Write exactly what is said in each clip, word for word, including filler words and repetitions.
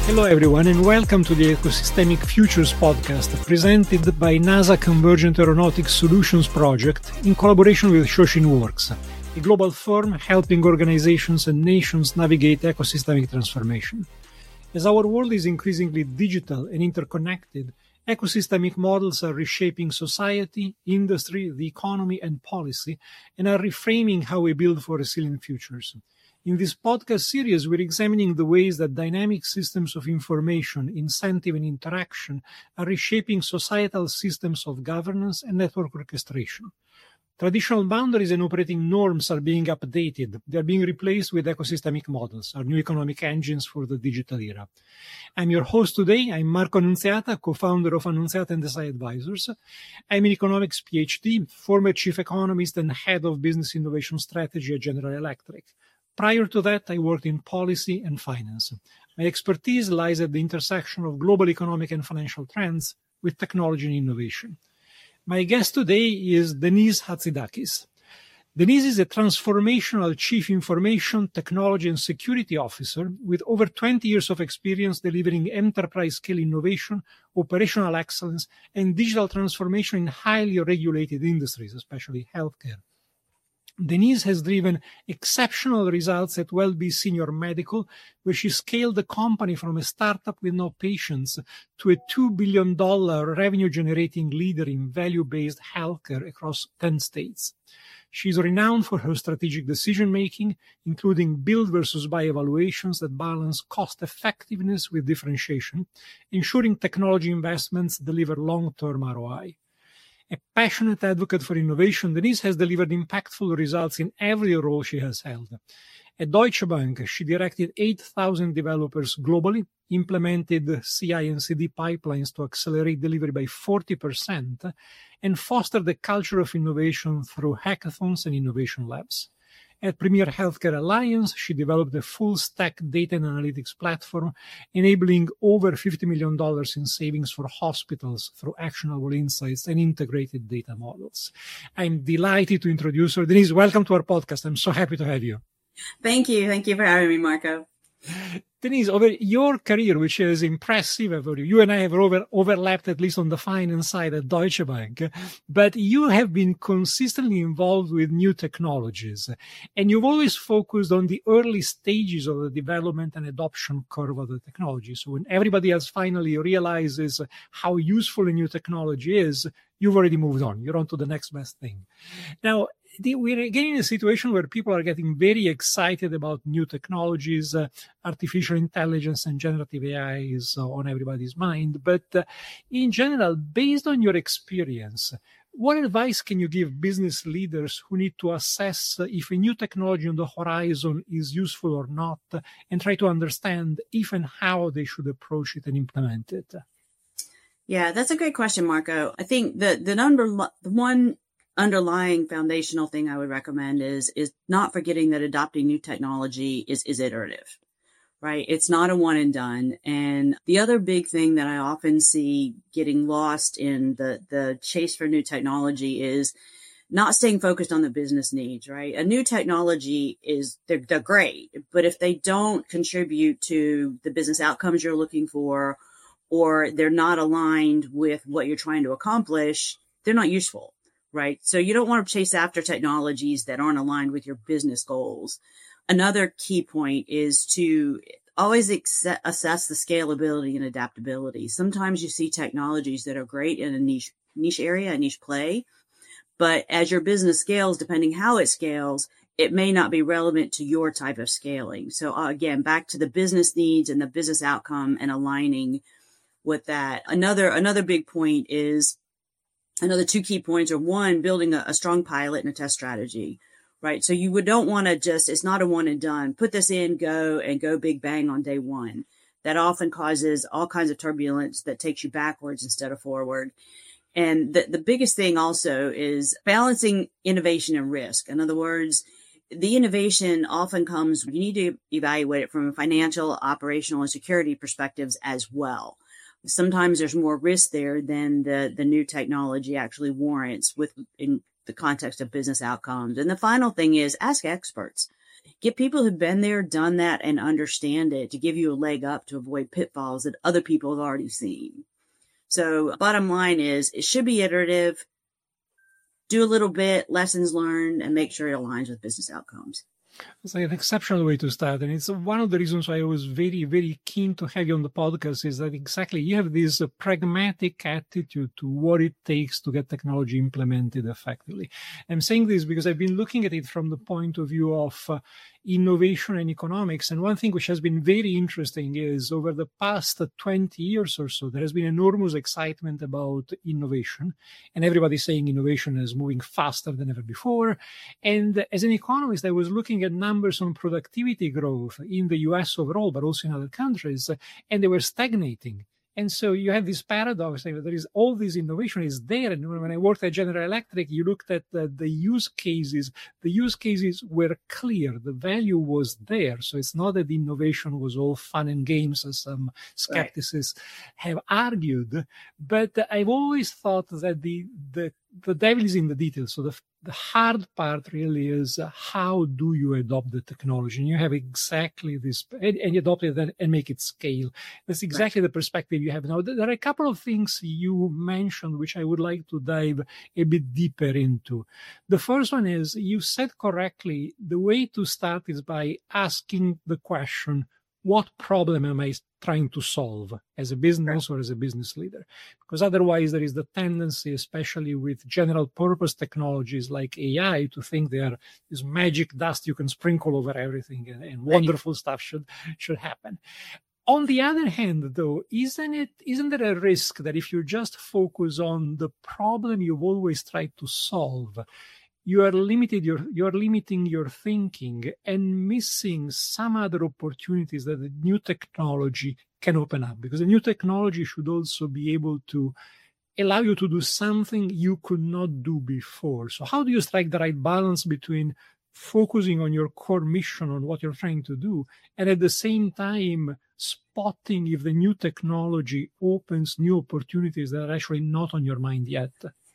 Hello everyone and welcome to the Ecosystemic Futures podcast presented by NASA Convergent Aeronautics Solutions Project in collaboration with ShoshinWorks, a global firm helping organizations and nations navigate ecosystemic transformation. As our world is increasingly digital and interconnected, ecosystemic models are reshaping society, industry, the economy, and policy, and are reframing how we build for resilient futures. In this podcast series, we're examining the ways that dynamic systems of information, incentive, and interaction are reshaping societal systems of governance and network orchestration. Traditional boundaries and operating norms are being updated. They are being replaced with ecosystemic models, our new economic engines for the digital era. I'm your host today. I'm Marco Annunziata, co-founder of Annunziata and Desai Advisors. I'm an economics PhD, former chief economist and head of business innovation strategy at General Electric. Prior to that, I worked in policy and finance. My expertise lies at the intersection of global economic and financial trends with technology and innovation. My guest today is Denise Hatzidakis. Denise is a transformational chief information, technology, and security officer with over twenty years of experience delivering enterprise-scale innovation, operational excellence, and digital transformation in highly regulated industries, especially healthcare. Denise has driven exceptional results at WellBe Senior Medical, where she scaled the company from a startup with no patients to a two billion dollars revenue-generating leader in value-based healthcare across ten states. She is renowned for her strategic decision-making, including build versus buy evaluations that balance cost-effectiveness with differentiation, ensuring technology investments deliver long-term R O I. A passionate advocate for innovation, Denise has delivered impactful results in every role she has held. At Deutsche Bank, she directed eight thousand developers globally, implemented C I and C D pipelines to accelerate delivery by forty percent, and fostered a culture of innovation through hackathons and innovation labs. At Premier Healthcare Alliance, she developed a full-stack data and analytics platform, enabling over fifty million dollars in savings for hospitals through actionable insights and integrated data models. I'm delighted to introduce her. Denise, welcome to our podcast. I'm so happy to have you. Thank you. Thank you for having me, Marco. Denise, over your career, which is impressive, you and I have over, overlapped at least on the finance side at Deutsche Bank, but you have been consistently involved with new technologies, and you've always focused on the early stages of the development and adoption curve of the technology. So when everybody else finally realizes how useful a new technology is, you've already moved on. You're on to the next best thing. Now, we're getting in a situation where people are getting very excited about new technologies. Uh, artificial intelligence and generative A I is uh, on everybody's mind. But uh, in general, based on your experience, what advice can you give business leaders who need to assess uh, if a new technology on the horizon is useful or not, uh, and try to understand if and how they should approach it and implement it? Yeah, that's a great question, Marco. I think the, the number the one underlying foundational thing I would recommend is is not forgetting that adopting new technology is, is iterative, right? It's not a one and done. And the other big thing that I often see getting lost in the, the chase for new technology is not staying focused on the business needs, right? A new technology is, they're, they're great, but if they don't contribute to the business outcomes you're looking for, or they're not aligned with what you're trying to accomplish, they're not useful. Right. So you don't want to chase after technologies that aren't aligned with your business goals. Another key point is to always ex- assess the scalability and adaptability. Sometimes you see technologies that are great in a niche, niche area, a niche play, but as your business scales, depending how it scales, it may not be relevant to your type of scaling. So uh, again, back to the business needs and the business outcome and aligning with that. Another, another big point is Another two key points are one, building a, a strong pilot and a test strategy, right? So you would don't want to just, it's not a one and done, put this in, go and go big bang on day one. That often causes all kinds of turbulence that takes you backwards instead of forward. And the, the biggest thing also is balancing innovation and risk. In other words, the innovation often comes, you need to evaluate it from a financial, operational, and security perspectives as well. Sometimes there's more risk there than the, the new technology actually warrants with in the context of business outcomes. And the final thing is ask experts. Get people who've been there, done that, and understand it to give you a leg up to avoid pitfalls that other people have already seen. So bottom line is it should be iterative, do a little bit, lessons learned, and make sure it aligns with business outcomes. It's like an exceptional way to start. And it's one of the reasons why I was very, very keen to have you on the podcast is that exactly you have this uh, pragmatic attitude to what it takes to get technology implemented effectively. I'm saying this because I've been looking at it from the point of view of uh, innovation and economics. And one thing which has been very interesting is over the past twenty years or so, there has been enormous excitement about innovation. And everybody's saying innovation is moving faster than ever before. And as an economist, I was looking at numbers on productivity growth in the U S overall, but also in other countries, and they were stagnating. And so you have this paradox that there is all this innovation is there. And when I worked at General Electric, you looked at the, the use cases. The use cases were clear. The value was there. So it's not that the innovation was all fun and games, as some skeptics have argued. But I've always thought that the, the, the devil is in the details. So the, the hard part really is uh, how do you adopt the technology? And you have exactly this, and, and you adopt it and, and make it scale. That's exactly right. The perspective you have now. There are a couple of things you mentioned which I would like to dive a bit deeper into. The first one is you said correctly, the way to start is by asking the question, what problem am I trying to solve as a business or as a business leader? Because otherwise there is the tendency, especially with general purpose technologies like A I, to think they are this magic dust you can sprinkle over everything and, and wonderful stuff should, should happen. On the other hand, though, isn't it, isn't there a risk that if you just focus on the problem you've always tried to solve, you are limited your you are limiting your thinking and missing some other opportunities that the new technology can open up? Because the new technology should also be able to allow you to do something you could not do before. So how do you strike the right balance between focusing on your core mission, on what you're trying to do, and at the same time spotting if the new technology opens new opportunities that are actually not on your mind yet?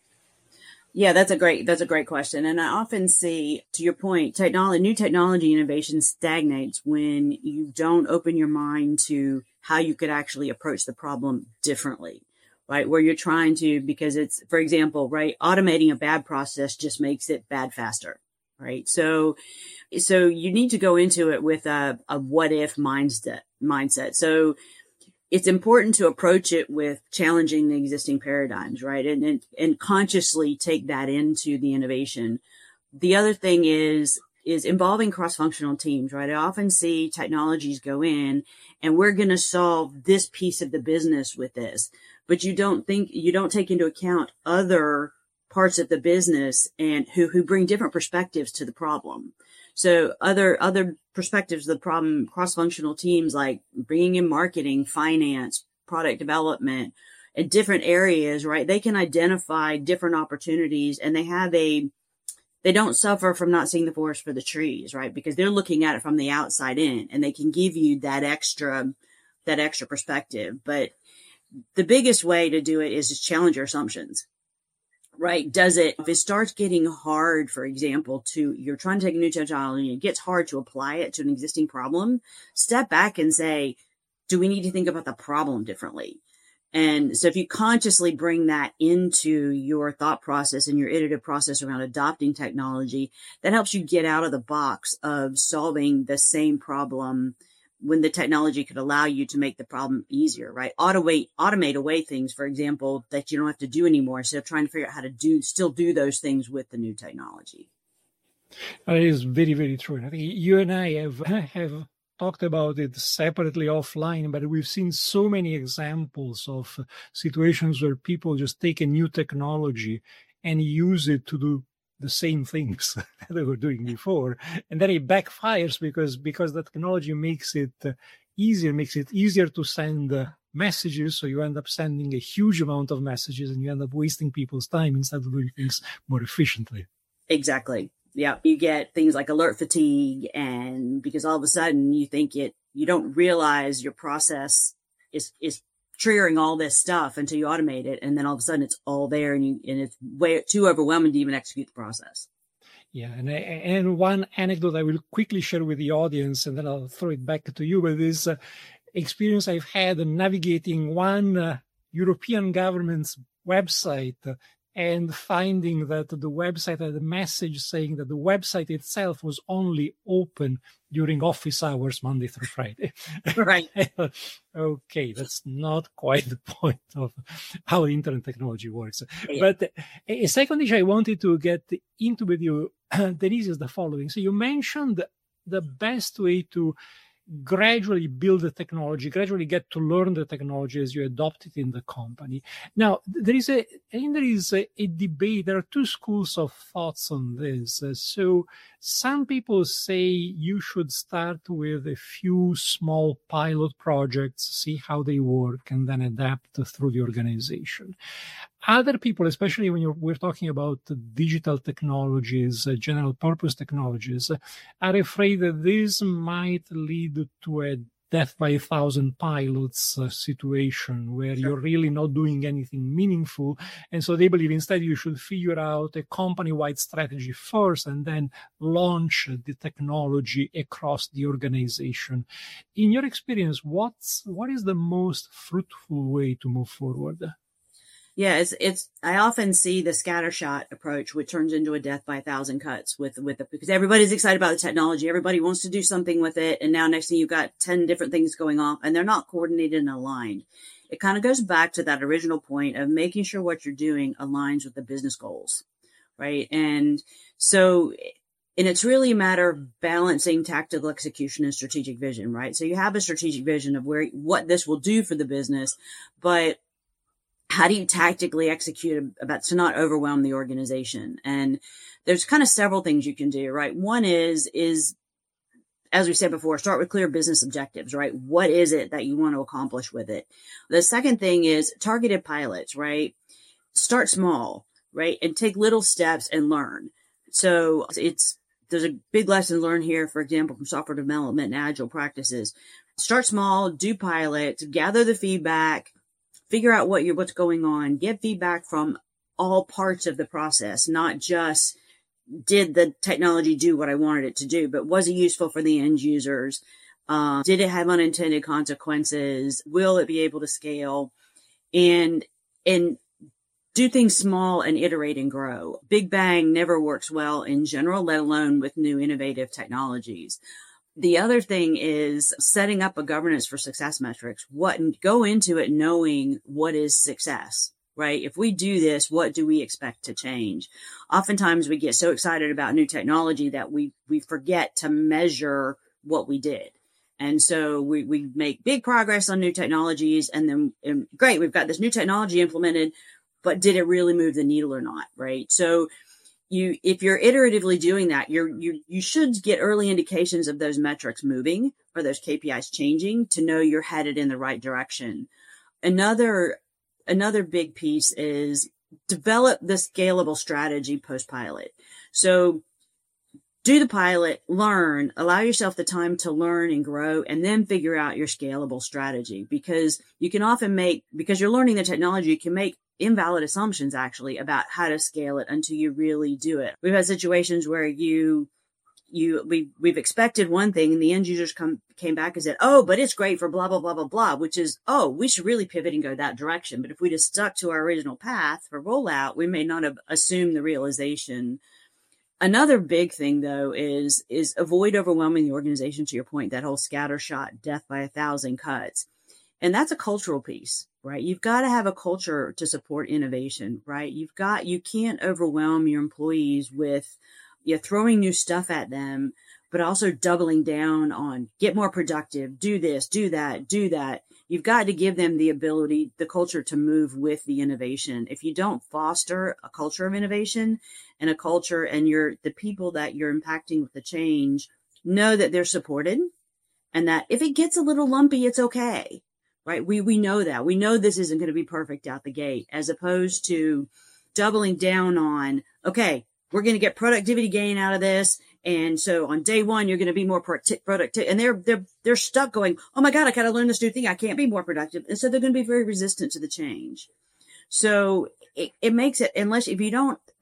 Yeah, that's a great, that's a great question. And I often see, to your point, technology, new technology innovation stagnates when you don't open your mind to how you could actually approach the problem differently, right? Where you're trying to, because it's, for example, right, automating a bad process just makes it bad faster, right? So, so you need to go into it with a, a what if mindset, mindset. So, it's important to approach it with challenging the existing paradigms, right? And, and, and consciously take that into the innovation. The other thing is, is involving cross-functional teams, right? I often see technologies go in and we're going to solve this piece of the business with this, but you don't think, you don't take into account other parts of the business and who, who bring different perspectives to the problem. So other, other perspectives of the problem, cross-functional teams like bringing in marketing, finance, product development, in different areas, right? They can identify different opportunities and they have a, they don't suffer from not seeing the forest for the trees, right? Because they're looking at it from the outside in and they can give you that extra, that extra perspective. But the biggest way to do it is to challenge your assumptions. Right. Does it, if it starts getting hard, for example, to, you're trying to take a new technology and it gets hard to apply it to an existing problem, step back and say, do we need to think about the problem differently? And so if you consciously bring that into your thought process and your iterative process around adopting technology, that helps you get out of the box of solving the same problem when the technology could allow you to make the problem easier, right? Automate, automate away things, for example, that you don't have to do anymore. Instead of trying to figure out how to do, still do those things with the new technology. That is very, very true. I think you and I have, have talked about it separately offline, but we've seen so many examples of situations where people just take a new technology and use it to do the same things that they were doing before. And then it backfires because, because the technology makes it uh, easier, makes it easier to send uh, messages. So you end up sending a huge amount of messages and you end up wasting people's time instead of doing things more efficiently. Exactly. Yeah. You get things like alert fatigue, and because all of a sudden you think it, you don't realize your process is, is triggering all this stuff until you automate it. And then all of a sudden it's all there and you, and it's way too overwhelming to even execute the process. Yeah, and and one anecdote I will quickly share with the audience, and then I'll throw it back to you. But this uh, experience I've had navigating one uh, European government's website uh, and finding that the website had a message saying that the website itself was only open during office hours, Monday through Friday. Right. Okay, that's not quite the point of how internet technology works. Yeah. But a second issue I wanted to get into with you, Denise, is the following. So you mentioned the best way to gradually build the technology, gradually get to learn the technology as you adopt it in the company. Now, there is a, and there is a, a debate. There are two schools of thoughts on this. Uh, so some people say you should start with a few small pilot projects, see how they work, and then adapt through the organization. Other people, especially when you're, we're talking about digital technologies, uh, general purpose technologies, uh, are afraid that this might lead to a death by a thousand pilots uh, situation where Sure. you're really not doing anything meaningful. And so they believe instead you should figure out a company-wide strategy first and then launch the technology across the organization. In your experience, what's, what is the most fruitful way to move forward? Yeah, it's, it's, I often see the scattershot approach, which turns into a death by a thousand cuts with, with the, because everybody's excited about the technology. Everybody wants to do something with it. And now next thing you've got ten different things going on and they're not coordinated and aligned. It kind of goes back to that original point of making sure what you're doing aligns with the business goals, right? And so, and it's really a matter of balancing tactical execution and strategic vision, right? So you have a strategic vision of where, what this will do for the business, but how do you tactically execute about to not overwhelm the organization? And there's kind of several things you can do, right? One is, is, as we said before, start with clear business objectives, right? What is it that you want to accomplish with it? The second thing is targeted pilots, right? Start small, right? And take little steps and learn. So it's, there's a big lesson learned here, for example, from software development and agile practices. Start small, do pilots, gather the feedback, figure out what you're, what's going on, get feedback from all parts of the process, not just did the technology do what I wanted it to do, but was it useful for the end users? Uh, did it have unintended consequences? Will it be able to scale? And, and do things small and iterate and grow. Big bang never works well in general, let alone with new innovative technologies. The other thing is setting up a governance for success metrics. What, go into it knowing what is success, right? If we do this, what do we expect to change? Oftentimes we get so excited about new technology that we, we forget to measure what we did. And so we, we make big progress on new technologies and then and great, we've got this new technology implemented, but did it really move the needle or not, right? So You, if you're iteratively doing that, you're, you, you should get early indications of those metrics moving or those K P Is changing to know you're headed in the right direction. Another, another big piece is develop the scalable strategy post-pilot. So do the pilot, learn, allow yourself the time to learn and grow, and then figure out your scalable strategy because you can often make, because you're learning the technology, you can make invalid assumptions actually about how to scale it until you really do it. We've had situations where you, you, we, we've expected one thing and the end users come, came back and said, oh, but it's great for blah, blah, blah, blah, blah, which is, oh, we should really pivot and go that direction. But if we just stuck to our original path for rollout, we may not have assumed the realization. Another big thing though is, is avoid overwhelming the organization, to your point, that whole scattershot death by a thousand cuts. And that's a cultural piece, right? You've got to have a culture to support innovation, right? You've got, you can't overwhelm your employees with, you're throwing new stuff at them, but also doubling down on get more productive, do this, do that, do that. You've got to give them the ability, the culture to move with the innovation. If you don't foster a culture of innovation and a culture and you're the people that you're impacting with the change, know that they're supported and that if it gets a little lumpy, it's okay. Right? We, we know that. We know this isn't going to be perfect out the gate, as opposed to doubling down on, okay, we're going to get productivity gain out of this. And so on day one, you're going to be more productive. And they're, they're, they're stuck going, oh my God, I got to learn this new thing. I can't be more productive. And so they're going to be very resistant to the change. So it, it makes it, unless if you don't, that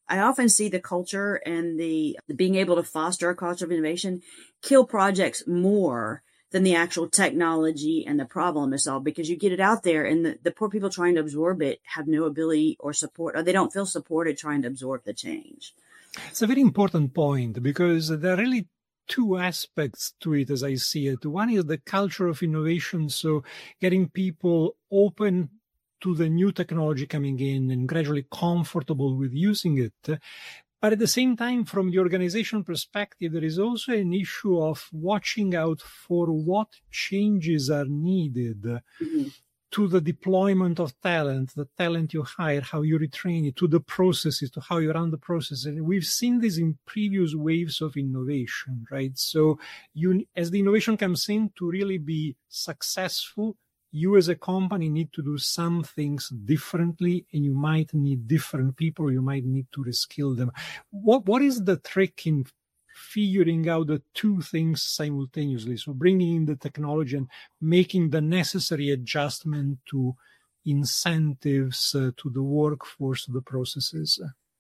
I often see the culture and the, the being able to foster a culture of innovation kill projects more than the actual technology and the problem to solve, because you get it out there and the, the poor people trying to absorb it have no ability or support, or they don't feel supported trying to absorb the change. It's a very important point, because there are really two aspects to it as I see it. One is the culture of innovation, so getting people open to the new technology coming in and gradually comfortable with using it. But at the same time, from the organization perspective, there is also an issue of watching out for what changes are needed mm-hmm. to the deployment of talent, the talent you hire, how you retrain it, to the processes, to how you run the process. And we've seen this in previous waves of innovation, right? So you, as the innovation comes in, to really be successful, you as a company need to do some things differently, and you might need different people, you might need to reskill them. What What is the trick in figuring out the two things simultaneously? So bringing in the technology and making the necessary adjustment to incentives, uh, to the workforce, to the processes.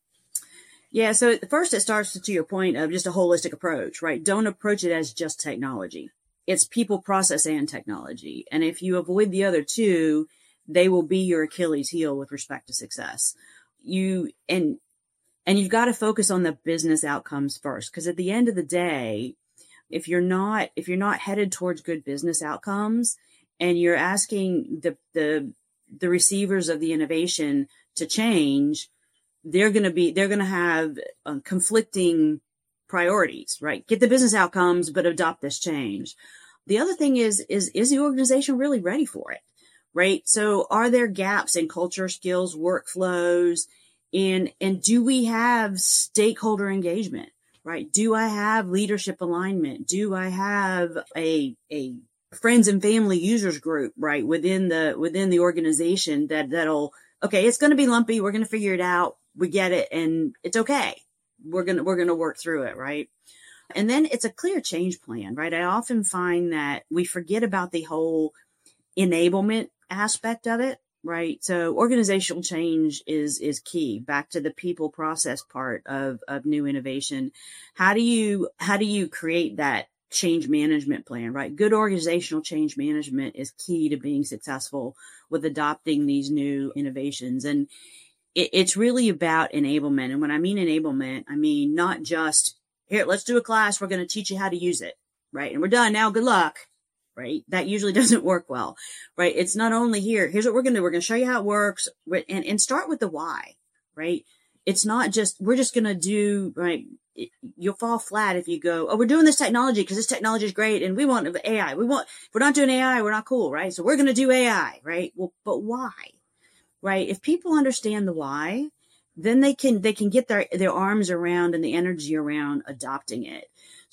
Yeah, so first it starts to your point of just a holistic approach, right? Don't approach it as just technology. It's people, process, and technology. And if you avoid the other two, they will be your Achilles heel with respect to success. You and and you've got to focus on the business outcomes first, because at the end of the day, if you're not if you're not headed towards good business outcomes, and you're asking the the the receivers of the innovation to change, they're going to be they're going to have uh, conflicting priorities, right? Get the business outcomes, but adopt this change. The other thing is, is, is the organization really ready for it, right? So are there gaps in culture, skills, workflows, and, and do we have stakeholder engagement, right? Do I have leadership alignment? Do I have a, a friends and family users group, right? Within the, within the organization that, that'll, okay, it's going to be lumpy. We're going to figure it out. We get it. And it's okay. We're going to, we're going to work through it. Right. And then it's a clear change plan, right? I often find that we forget about the whole enablement aspect of it, right? So organizational change is, is key. Back to the people process part of, of new innovation. How do you, how do you create that change management plan, right? Good organizational change management is key to being successful with adopting these new innovations. And it's really about enablement. And when I mean enablement, I mean not just, here, let's do a class. We're going to teach you how to use it, right? And we're done now. Good luck, right? That usually doesn't work well, right? It's not only here. Here's what we're going to do. We're going to show you how it works, and, and start with the why, right? It's not just, we're just going to do, right? It, you'll fall flat if you go, oh, we're doing this technology because this technology is great and we want A I. We want, if we're not doing A I, we're not cool, right? So we're going to do A I, right? Well, but why? Right? If people understand the why, then they can, they can get their, their arms around and the energy around adopting it.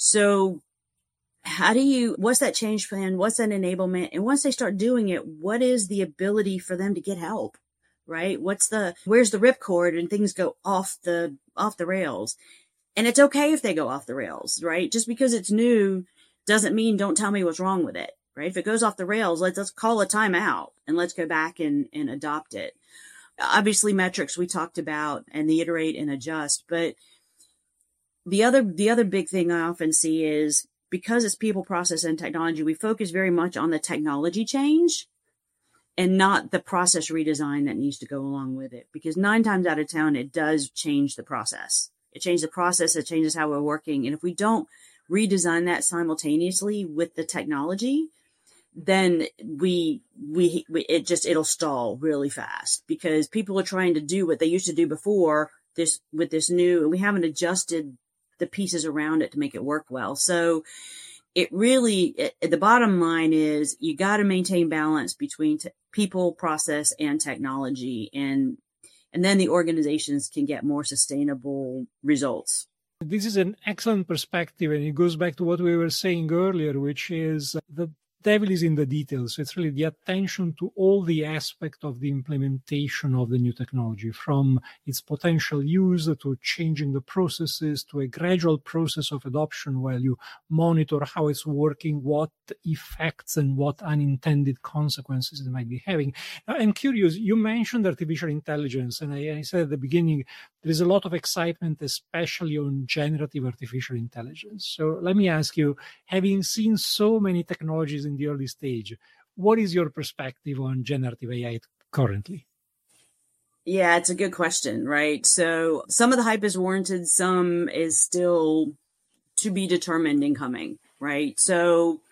So how do you, what's that change plan? What's that enablement? And once they start doing it, what is the ability for them to get help? Right? What's the, where's the ripcord and things go off the, off the rails? And it's okay if they go off the rails, right? Just because it's new doesn't mean don't tell me what's wrong with it, right? If it goes off the rails, let's, let's call a timeout and let's go back and, and adopt it. Obviously, metrics we talked about and the iterate and adjust. But the other, the other big thing I often see is because it's people, process, and technology, we focus very much on the technology change and not the process redesign that needs to go along with it. Because nine times out of ten, it does change the process. It changes the process. It changes how we're working. And if we don't redesign that simultaneously with the technology, then we, we, we, it just, it'll stall really fast because people are trying to do what they used to do before this, with this new, and we haven't adjusted the pieces around it to make it work well. So it really, it, the bottom line is you got to maintain balance between t- people, process, and technology. And, and then the organizations can get more sustainable results. This is an excellent perspective. And it goes back to what we were saying earlier, which is the devil is in the details. It's really the attention to all the aspects of the implementation of the new technology, from its potential use to changing the processes to a gradual process of adoption while you monitor how it's working, what effects and what unintended consequences it might be having. Now, I'm curious, you mentioned artificial intelligence, and I, I said at the beginning, there is a lot of excitement, especially on generative artificial intelligence. So let me ask you, having seen so many technologies in the early stage, what is your perspective on generative A I currently? Yeah, it's a good question, right? So some of the hype is warranted, some is still to be determined and coming, right? So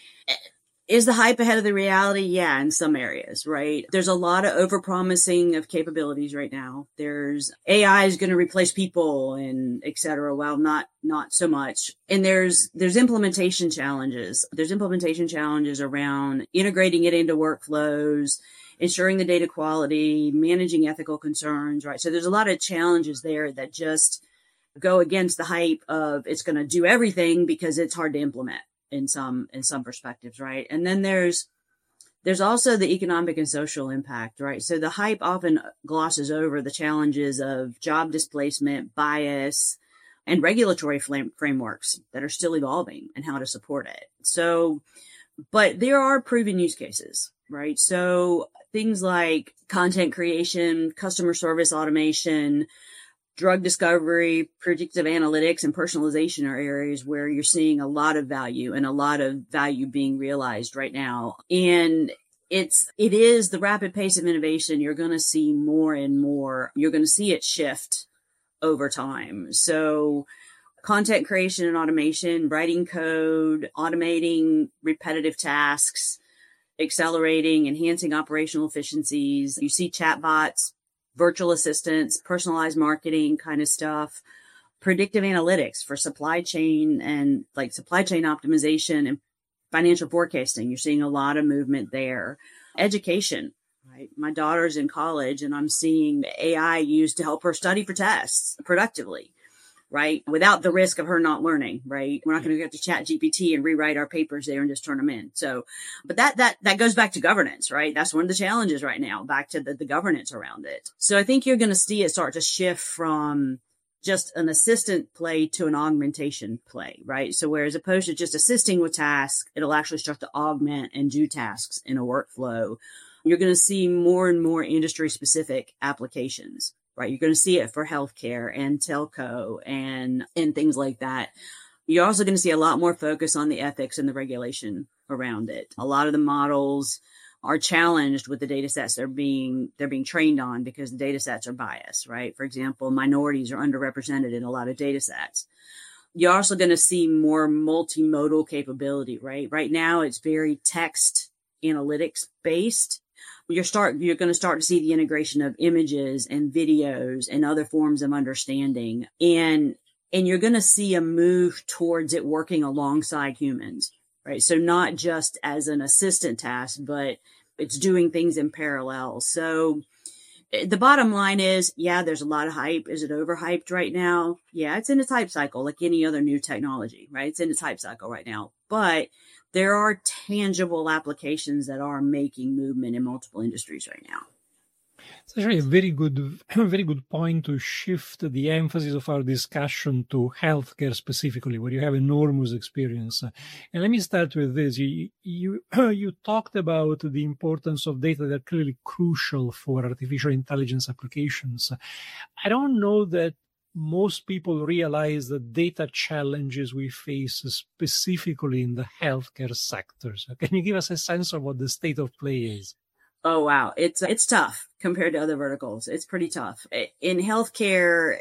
is the hype ahead of the reality? Yeah, in some areas, right? There's a lot of overpromising of capabilities right now. There's A I is going to replace people and et cetera. Well, not, not so much. And there's, there's implementation challenges. There's implementation challenges around integrating it into workflows, ensuring the data quality, managing ethical concerns, right? So there's a lot of challenges there that just go against the hype of it's going to do everything because it's hard to implement in some, in some perspectives, right? And then there's, there's also the economic and social impact, right? So the hype often glosses over the challenges of job displacement, bias, and regulatory frameworks that are still evolving and how to support it. So, but there are proven use cases, right? So things like content creation, customer service automation, drug discovery, predictive analytics, and personalization are areas where you're seeing a lot of value and a lot of value being realized right now. And it's, it is the rapid pace of innovation. You're going to see more and more. You're going to see it shift over time. So content creation and automation, writing code, automating repetitive tasks, accelerating, enhancing operational efficiencies. You see chatbots, virtual assistants, personalized marketing kind of stuff, predictive analytics for supply chain and like supply chain optimization and financial forecasting. You're seeing a lot of movement there. Education, right? My daughter's in college and I'm seeing A I used to help her study for tests productively, right? Without the risk of her not learning, right? We're not going to get to Chat G P T and rewrite our papers there and just turn them in. So, but that, that, that goes back to governance, right? That's one of the challenges right now, back to the, the governance around it. So I think you're going to see it start to shift from just an assistant play to an augmentation play, right? So whereas opposed to just assisting with tasks, it'll actually start to augment and do tasks in a workflow. You're going to see more and more industry specific applications. Right. You're going to see it for healthcare and telco and, and things like that. You're also going to see a lot more focus on the ethics and the regulation around it. A lot of the models are challenged with the data sets they're being, they're being trained on because the data sets are biased, right? For example, minorities are underrepresented in a lot of data sets. You're also going to see more multimodal capability, right? Right now, it's very text analytics based. You're start, you're going to start to see the integration of images and videos and other forms of understanding. And, and you're going to see a move towards it working alongside humans, right? So not just as an assistant task, but it's doing things in parallel. So the bottom line is, yeah, there's a lot of hype. Is it overhyped right now? Yeah, it's in its hype cycle like any other new technology, right? It's in its hype cycle right now, but there are tangible applications that are making movement in multiple industries right now. It's actually a very good, very good point to shift the emphasis of our discussion to healthcare specifically, where you have enormous experience. And let me start with this. You, you, you talked about the importance of data that are clearly crucial for artificial intelligence applications. I don't know that most people realize the data challenges we face specifically in the healthcare sectors. Can you give us a sense of what the state of play is? Oh, wow. It's, it's tough compared to other verticals. It's pretty tough. In healthcare,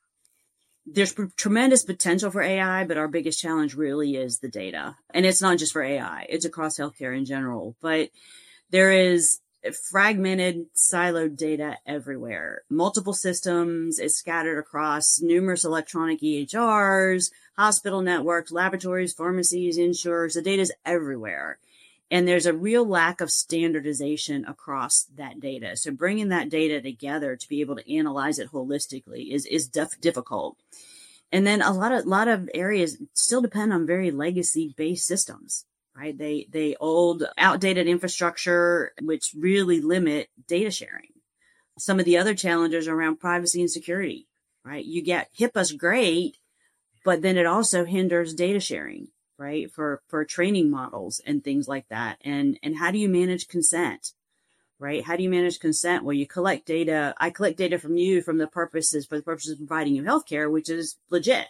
there's tremendous potential for A I, but our biggest challenge really is the data. And it's not just for A I. It's across healthcare in general, but there is fragmented, siloed data everywhere. Multiple systems is scattered across numerous electronic E H Rs, hospital networks, laboratories, pharmacies, insurers. The data is everywhere. And there's a real lack of standardization across that data. So bringing that data together to be able to analyze it holistically is, is def- difficult. And then a lot of, lot of areas still depend on very legacy based systems. Right? They, they old, outdated infrastructure, which really limit data sharing. Some of the other challenges around privacy and security, right? You get HIPAA's great, but then it also hinders data sharing, right? For, for training models and things like that. And, and how do you manage consent, right? How do you manage consent? Well, you collect data. I collect data from you from the purposes, for the purposes of providing you healthcare, which is legit.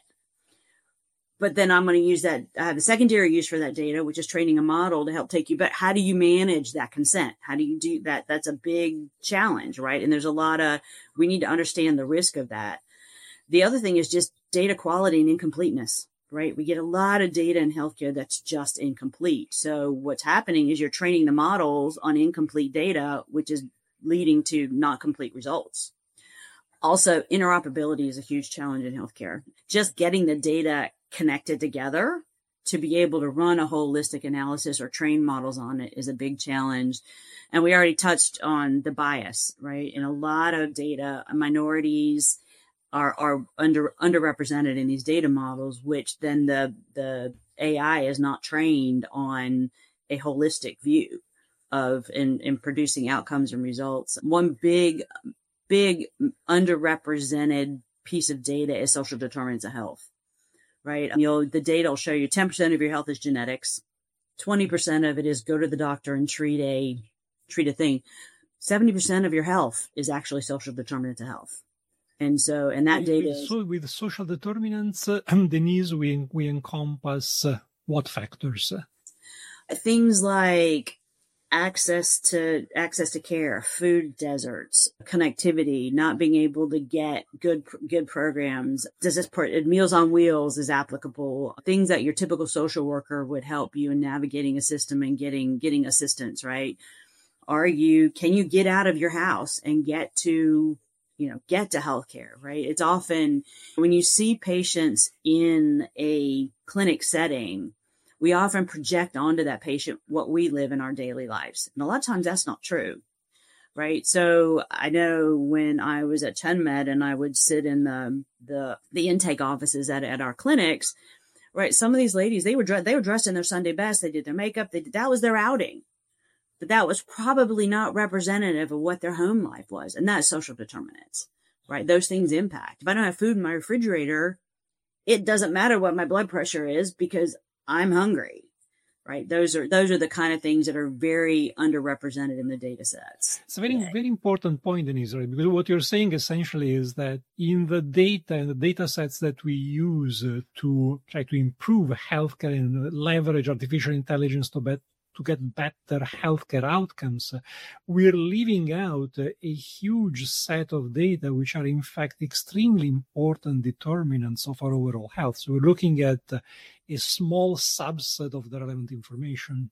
But then I'm going to use that. I have a secondary use for that data, which is training a model to help take you. But how do you manage that consent? How do you do that? That's a big challenge, right? And there's a lot of, we need to understand the risk of that. The other thing is just data quality and incompleteness, right? We get a lot of data in healthcare that's just incomplete. So what's happening is you're training the models on incomplete data, which is leading to not complete results. Also, interoperability is a huge challenge in healthcare. Just getting the data connected together to be able to run a holistic analysis or train models on it is a big challenge. And we already touched on the bias, right? In a lot of data, minorities are, are under underrepresented in these data models, which then the, the A I is not trained on a holistic view of in, in producing outcomes and results. One big, big underrepresented piece of data is social determinants of health. Right. You'll, the data will show you ten percent of your health is genetics. twenty percent of it is go to the doctor and treat a, treat a thing. seventy percent of your health is actually social determinants of health. And so, and that data with, is, so with social determinants, uh, Denise, we, we encompass uh, what factors? Things like access to access to care, food deserts, connectivity, not being able to get good good programs. Does this put Meals on Wheels is applicable? Things that your typical social worker would help you in navigating a system and getting getting assistance, right? Are you can you get out of your house and get to you know get to healthcare, right? It's often when you see patients in a clinic setting, we often project onto that patient what we live in our daily lives. And a lot of times that's not true, right? So I know when I was at ChenMed and I would sit in the the, the intake offices at, at our clinics, right? Some of these ladies, they were, they were dressed in their Sunday best. They did their makeup. They did, that was their outing. But that was probably not representative of what their home life was. And that's social determinants, right? Those things impact. If I don't have food in my refrigerator, it doesn't matter what my blood pressure is because I'm hungry, right? Those are those are the kind of things that are very underrepresented in the data sets. It's a very, today. very important point, Denise, right? Because what you're saying essentially is that in the data and the data sets that we use uh, to try to improve healthcare and leverage artificial intelligence to bet to get better healthcare outcomes, we're leaving out a huge set of data which are in fact extremely important determinants of our overall health. So we're looking at a small subset of the relevant information.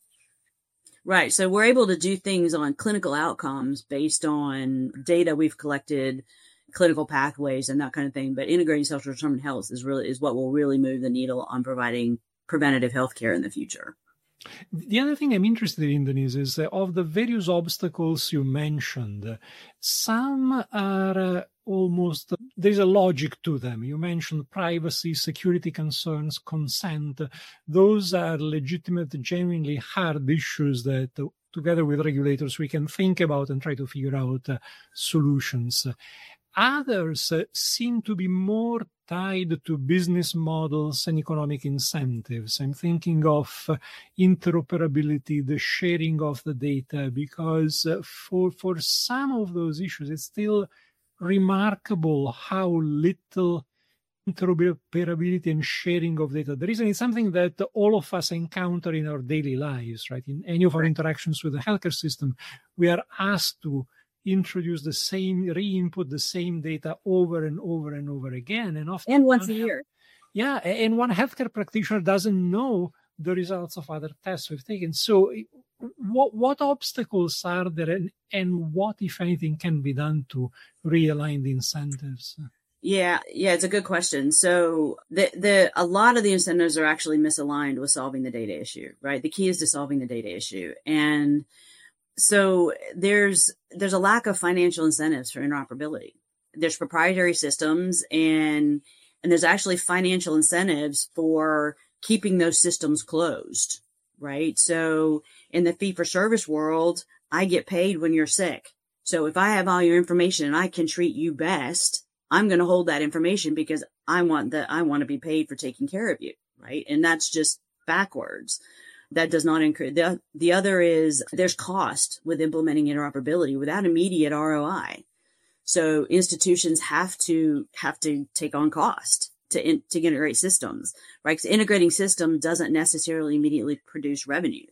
Right. So we're able to do things on clinical outcomes based on data we've collected, clinical pathways and that kind of thing. But integrating social determinant health is really is what will really move the needle on providing preventative healthcare in the future. The other thing I'm interested in, Denise, is uh, of the various obstacles you mentioned, uh, some are uh, almost, uh, there's a logic to them. You mentioned privacy, security concerns, consent. Those are legitimate, genuinely hard issues that, uh, together with regulators, we can think about and try to figure out uh, solutions. Others uh, seem to be more tied to business models and economic incentives. I'm thinking of uh, interoperability, the sharing of the data, because uh, for, for some of those issues, it's still remarkable how little interoperability and sharing of data there is. And it's something that all of us encounter in our daily lives, right? In any of our interactions with the healthcare system, we are asked to introduce the same, re-input the same data over and over and over again. And often, and once a year. Yeah, and one healthcare practitioner doesn't know the results of other tests we've taken. So what what obstacles are there, and, and what, if anything, can be done to realign the incentives? Yeah, yeah, it's a good question. So the the a lot of the incentives are actually misaligned with solving the data issue, right? The key is to solving the data issue. And so there's there's a lack of financial incentives for interoperability. There's proprietary systems and and there's actually financial incentives for keeping those systems closed, right? So in the fee for service world, I get paid when you're sick. So if I have all your information and I can treat you best, I'm going to hold that information because I want the I want to be paid for taking care of you, right? And that's just backwards. That does not increase. The, the other is there's cost with implementing interoperability without immediate R O I. So institutions have to have to take on cost to in, to integrate systems, right? Because integrating system doesn't necessarily immediately produce revenue.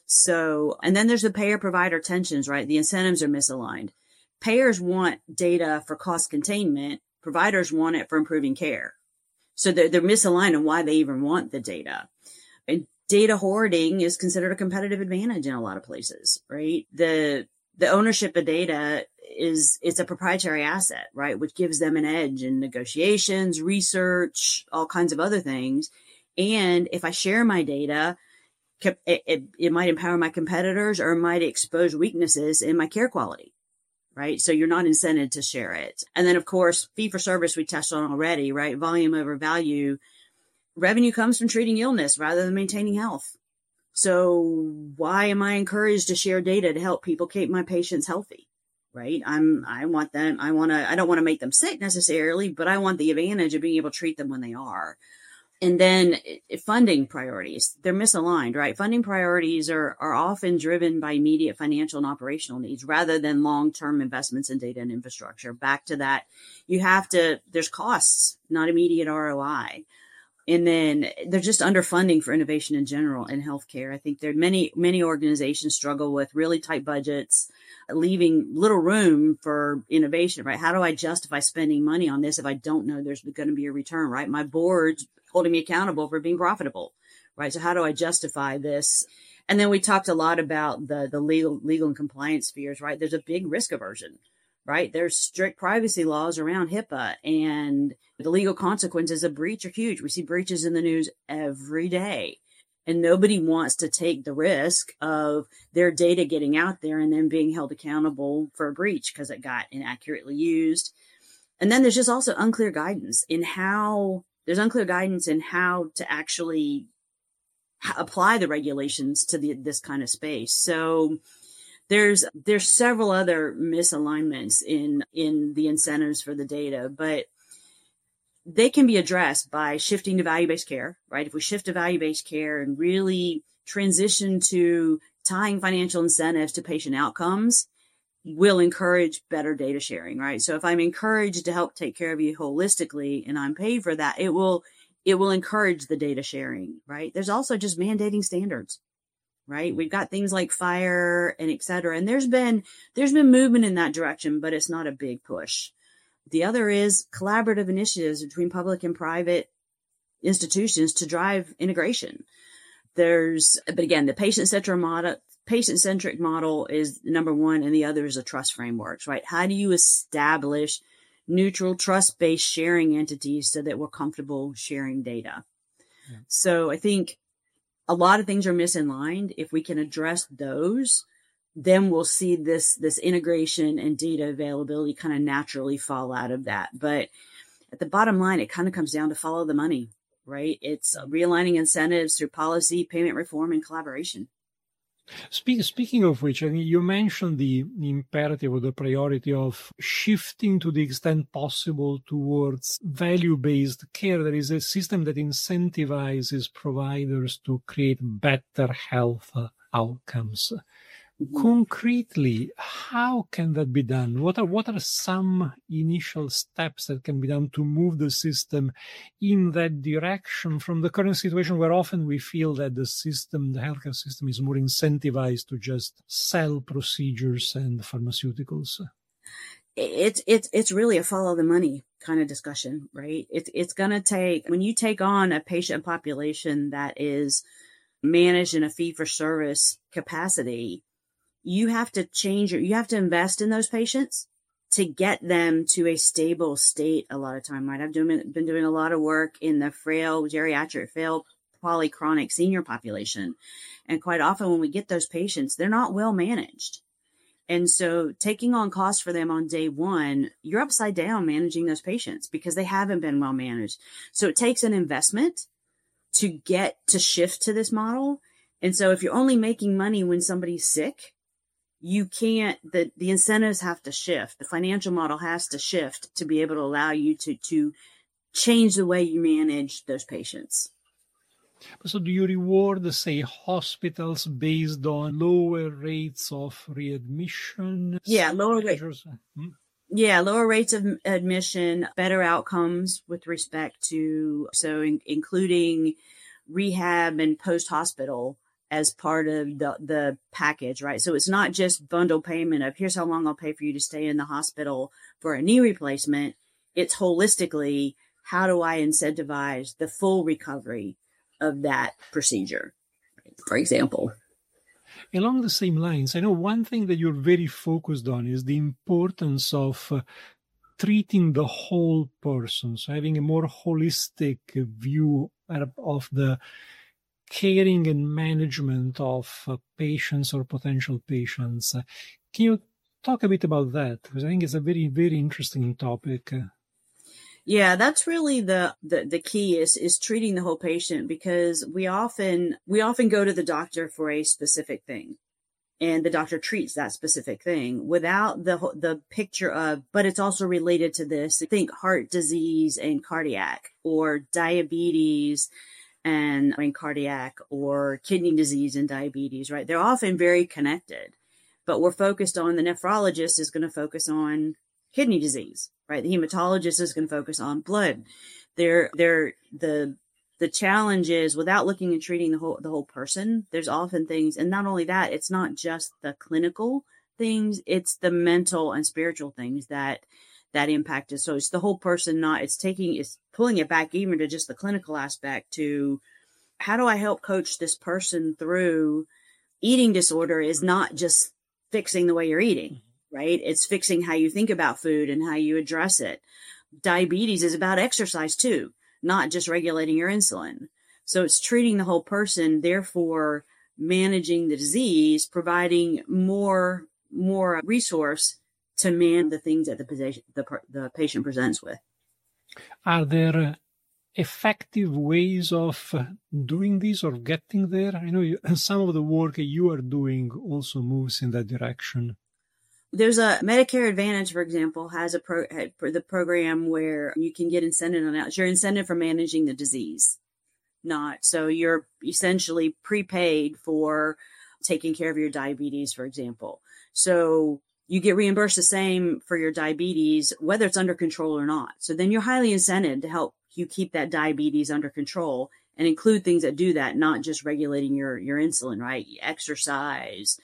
So, and then there's the payer provider tensions, right? The incentives are misaligned. Payers want data for cost containment. Providers want it for improving care. So they're, they're misaligned on why they even want the data. And data hoarding is considered a competitive advantage in a lot of places, right? The, the ownership of data is, it's a proprietary asset, right? Which gives them an edge in negotiations, research, all kinds of other things. And if I share my data, it, it, it might empower my competitors or it might expose weaknesses in my care quality, right? So you're not incented to share it. And then, of course, fee for service, we touched on already, right? Volume over value. Revenue comes from treating illness rather than maintaining health. So why am I encouraged to share data to help people keep my patients healthy, right? I'm, I want them, I want to, I don't want to make them sick necessarily, but I want the advantage of being able to treat them when they are. And then funding priorities, they're misaligned, right? Funding priorities are, are often driven by immediate financial and operational needs rather than long-term investments in data and infrastructure. Back to that, you have to, there's costs, not immediate R O I. And then they're just underfunding for innovation in general in healthcare. I think there are many, many organizations struggle with really tight budgets, leaving little room for innovation, right? How do I justify spending money on this if I don't know there's going to be a return, right? My board's holding me accountable for being profitable, right? So how do I justify this? And then we talked a lot about the, the legal, legal and compliance spheres, right? There's a big risk aversion, right? There's strict privacy laws around HIPAA, and the legal consequences of breach are huge. We see breaches in the news every day, and nobody wants to take the risk of their data getting out there and then being held accountable for a breach because it got inaccurately used. And then there's just also unclear guidance in how there's unclear guidance in how to actually apply the regulations to the, this kind of space. So there's, there's several other misalignments in, in the incentives for the data, but they can be addressed by shifting to value-based care, right? If we shift to value-based care and really transition to tying financial incentives to patient outcomes, will encourage better data sharing, right? So if I'm encouraged to help take care of you holistically and I'm paid for that, it will, it will encourage the data sharing, right? There's also just mandating standards, right? We've got things like FHIR and et cetera. And there's been, there's been movement in that direction, but it's not a big push. The other is collaborative initiatives between public and private institutions to drive integration. There's, but again, the patient-centric model, patient-centric model is number one, and the other is a trust frameworks, right? How do you establish neutral, trust-based sharing entities so that we're comfortable sharing data? Yeah. So I think a lot of things are misaligned. If we can address those, then we'll see this, this integration and data availability kind of naturally fall out of that. But at the bottom line, it kind of comes down to follow the money, right? It's realigning incentives through policy, payment reform, and collaboration. Speak, speaking of which, I mean, you mentioned the imperative or the priority of shifting to the extent possible towards value-based care. There is a system that incentivizes providers to create better health outcomes. Mm-hmm. Concretely, how can that be done? What are what are some initial steps that can be done to move the system in that direction from the current situation where often we feel that the system, the healthcare system, is more incentivized to just sell procedures and pharmaceuticals? It's it's it's really a follow the money kind of discussion, right? It's it's going to take, when you take on a patient population that is managed in a fee for service capacity, you have to change your, you have to invest in those patients to get them to a stable state a lot of time, right? I've doing, been doing a lot of work in the frail, geriatric, frail, polychronic senior population. And quite often when we get those patients, they're not well managed. And so taking on costs for them on day one, you're upside down managing those patients because they haven't been well managed. So it takes an investment to get to shift to this model. And so if you're only making money when somebody's sick, you can't, the, the incentives have to shift. The financial model has to shift to be able to allow you to, to change the way you manage those patients. So do you reward, say, hospitals based on lower rates of readmission? Yeah, lower rates. Hmm? Yeah, lower rates of admission, better outcomes with respect to, so in, including rehab and post-hospital as part of the, the package, right? So it's not just bundle payment of here's how long I'll pay for you to stay in the hospital for a knee replacement. It's holistically, how do I incentivize the full recovery of that procedure, for example. Along the same lines, I know one thing that you're very focused on is the importance of uh, treating the whole person, so having a more holistic view of the caring and management of uh, patients or potential patients. Uh, can you talk a bit about that? Because I think it's a very, very interesting topic. Yeah, that's really the, the, the key is, is treating the whole patient, because we often, we often go to the doctor for a specific thing and the doctor treats that specific thing without the, the picture of, but it's also related to this. Think heart disease and cardiac, or diabetes and I mean, cardiac, or kidney disease and diabetes, right? They're often very connected, but we're focused on, the nephrologist is going to focus on kidney disease, right? The hematologist is going to focus on blood. They're, they're, the, the challenge is, without looking and treating the whole, the whole person, there's often things, and not only that, it's not just the clinical things, it's the mental and spiritual things that, that impact it. So it's the whole person, not, it's taking, it's pulling it back even to just the clinical aspect to, how do I help coach this person through eating disorder is not just fixing the way you're eating. Right? It's fixing how you think about food and how you address it. Diabetes is about exercise too, not just regulating your insulin. So it's treating the whole person, therefore managing the disease, providing more, more resource to man the things that the patient, the, the patient presents with. Are there effective ways of doing this or getting there? I know you, some of the work you are doing also moves in that direction. There's a Medicare Advantage, for example, has a pro, the program where you can get incentive on that. You're incentive for managing the disease, not so you're essentially prepaid for taking care of your diabetes, for example. So you get reimbursed the same for your diabetes, whether it's under control or not. So then you're highly incented to help you keep that diabetes under control and include things that do that, not just regulating your, your insulin, right? Exercise,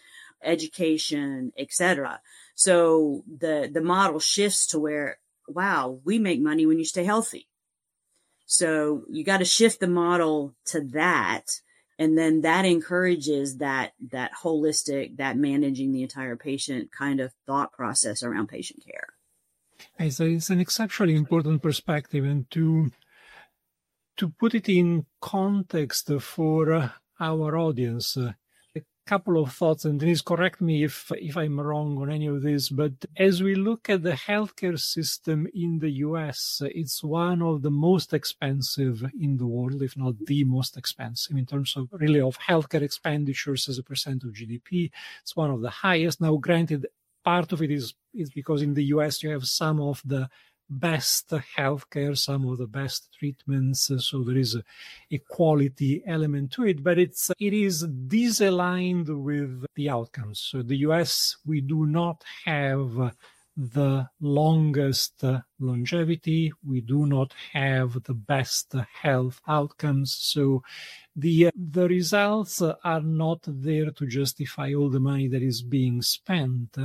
education, et cetera. So the, the model shifts to where, wow, we make money when you stay healthy. So you got to shift the model to that. And then that encourages that, that holistic, that managing the entire patient kind of thought process around patient care. It's, a, it's an exceptionally important perspective, and to, to put it in context for uh, our audience, uh, couple of thoughts, and please correct me if if I'm wrong on any of this, but as we look at the healthcare system in the U S, it's one of the most expensive in the world, if not the most expensive in terms of really of healthcare expenditures as a percent of G D P. It's one of the highest. Now, granted, part of it is, is because in the U S you have some of the best healthcare, some of the best treatments, so there is a, a quality element to it, but it's it is disaligned with the outcomes. So the U S, we do not have the longest longevity, we do not have the best health outcomes, so the the results are not there to justify all the money that is being spent.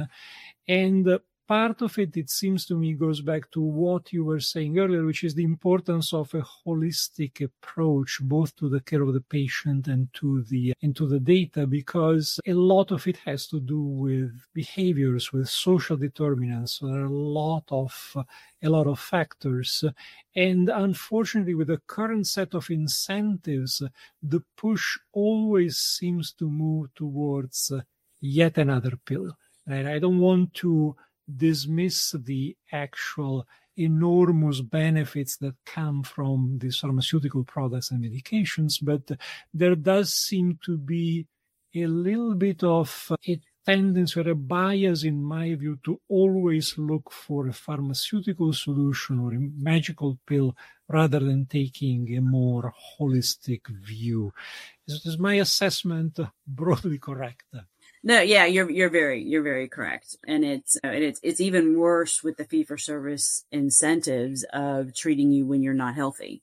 And part of it, it seems to me, goes back to what you were saying earlier, which is the importance of a holistic approach, both to the care of the patient and to the and to the data, because a lot of it has to do with behaviors, with social determinants. So there are a lot of uh, a lot of factors, and unfortunately, with the current set of incentives, the push always seems to move towards uh, yet another pill. Right? I don't want to dismiss the actual enormous benefits that come from these pharmaceutical products and medications, but there does seem to be a little bit of a tendency or a bias, in my view, to always look for a pharmaceutical solution or a magical pill rather than taking a more holistic view. Is, is my assessment broadly correct? No, yeah, you're you're very you're very correct, and it's uh, and it's it's even worse with the fee for service incentives of treating you when you're not healthy.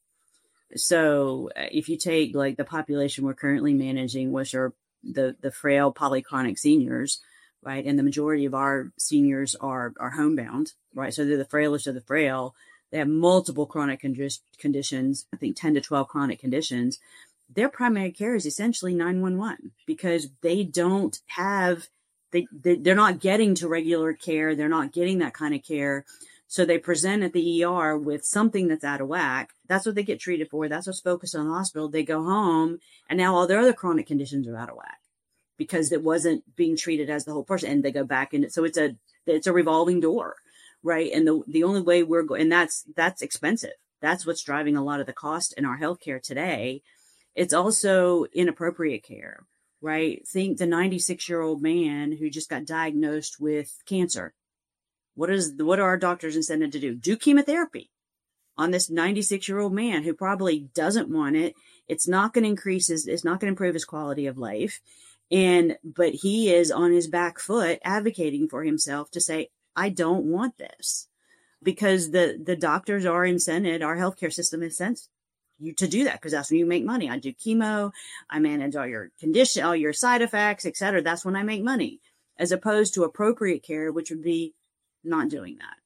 So uh, if you take like the population we're currently managing, which are the the frail polychronic seniors, right, and the majority of our seniors are are homebound, right, so they're the frailest of the frail. They have multiple chronic con- conditions. I think ten to twelve chronic conditions. Their primary care is essentially nine one one because they don't have, they, they, they're not getting to regular care. They're not getting that kind of care. So they present at the E R with something that's out of whack. That's what they get treated for. That's what's focused on the hospital. They go home and now all their other chronic conditions are out of whack because it wasn't being treated as the whole person, and they go back in it. So it's a, it's a revolving door, right? And the, the only way we're going, and that's, that's expensive. That's what's driving a lot of the cost in our healthcare today. It's also inappropriate care, right? Think the ninety-six-year-old man who just got diagnosed with cancer. What is what are our doctors incented to do? Do chemotherapy on this ninety-six-year-old man who probably doesn't want it. It's not going to increase his, it's not going to improve his quality of life. And, but he is on his back foot advocating for himself to say, I don't want this, because the, the doctors are incented, our healthcare system is sent you to do that because that's when you make money. I do chemo, I manage all your condition, all your side effects, et cetera. That's when I make money, as opposed to appropriate care, which would be not doing that.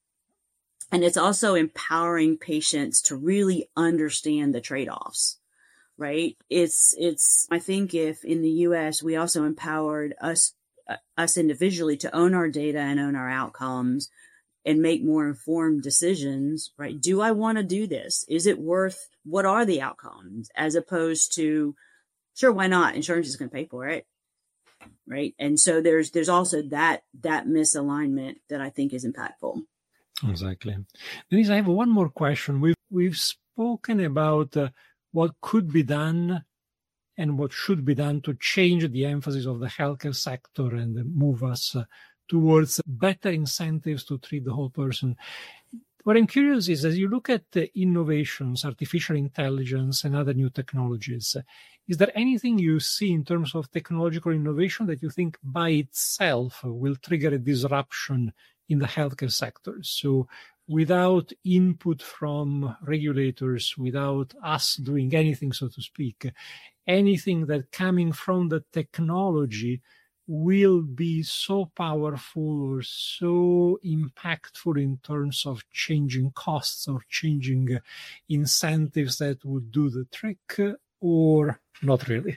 And it's also empowering patients to really understand the trade-offs, right? It's, it's, I think if in the U S, we also empowered us, uh, us individually to own our data and own our outcomes and make more informed decisions, right? Do I want to do this? Is it worth, what are the outcomes? As opposed to, sure, why not? Insurance is going to pay for it, right? And so there's, there's also that, that misalignment that I think is impactful. Exactly. Denise, I have one more question. We've, we've spoken about uh, what could be done and what should be done to change the emphasis of the healthcare sector and move us uh, towards better incentives to treat the whole person. What I'm curious is, as you look at the innovations, artificial intelligence and other new technologies, is there anything you see in terms of technological innovation that you think by itself will trigger a disruption in the healthcare sector? So without input from regulators, without us doing anything, so to speak, anything that coming from the technology will be so powerful or so impactful in terms of changing costs or changing incentives that would do the trick, or not really?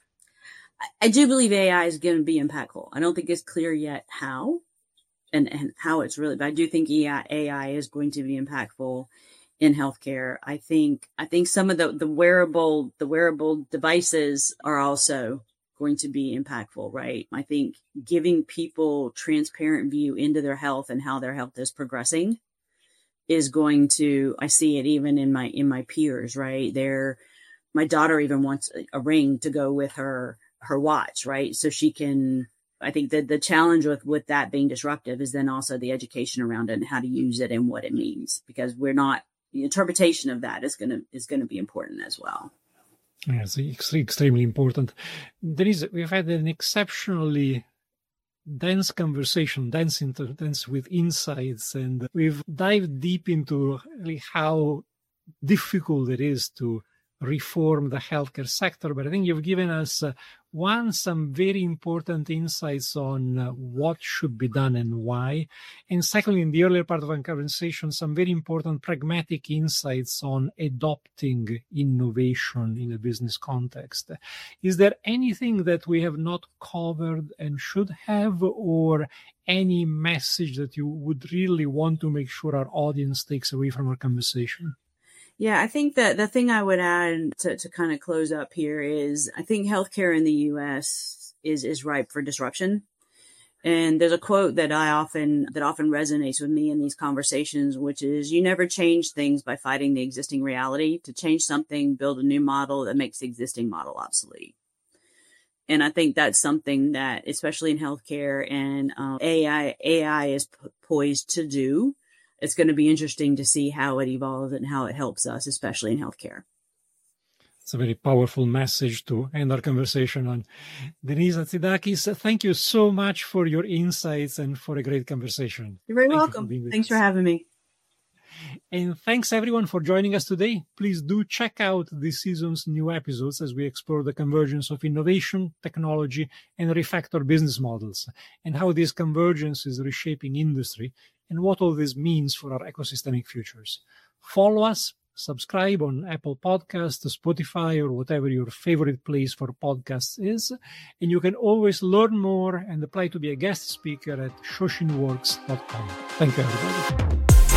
I do believe A I is going to be impactful. I don't think it's clear yet how and, and how it's really, but I do think A I is going to be impactful in healthcare. I think, I think some of the, the wearable, the wearable devices are also going to be impactful, right? I think giving people transparent view into their health and how their health is progressing is going to, I see it even in my, in my peers, right? They're, my daughter even wants a ring to go with her, her watch, right? So she can, I think that the challenge with, with that being disruptive is then also the education around it and how to use it and what it means, because we're not, the interpretation of that is going to, is going to be important as well. Yes, it's extremely important. There is, we've had an exceptionally dense conversation, dense, into, dense with insights, and we've dived deep into really how difficult it is to reform the healthcare sector. But I think you've given us, uh, one, some very important insights on uh, what should be done and why. And secondly, in the earlier part of our conversation, some very important pragmatic insights on adopting innovation in a business context. Is there anything that we have not covered and should have, or any message that you would really want to make sure our audience takes away from our conversation? Yeah, I think that the thing I would add to, to kind of close up here is I think healthcare in the U S is, is ripe for disruption. And there's a quote that I often, that often resonates with me in these conversations, which is, you never change things by fighting the existing reality. To change something, build a new model that makes the existing model obsolete. And I think that's something that, especially in healthcare and um, A I, A I is p- poised to do. it's going to be interesting to see how it evolves and how it helps us, especially in healthcare. It's a very powerful message to end our conversation on. Denise Hatzidakis, thank you so much for your insights and for a great conversation. You're very thank welcome. You for Thanks us. for having me. And thanks everyone for joining us today. Please do check out this season's new episodes as we explore the convergence of innovation, technology, and refactor business models, and how this convergence is reshaping industry, and what all this means for our ecosystemic futures. Follow us, subscribe on Apple Podcasts, Spotify, or whatever your favorite place for podcasts is. And you can always learn more and apply to be a guest speaker at shoshinworks dot com. Thank you, everybody.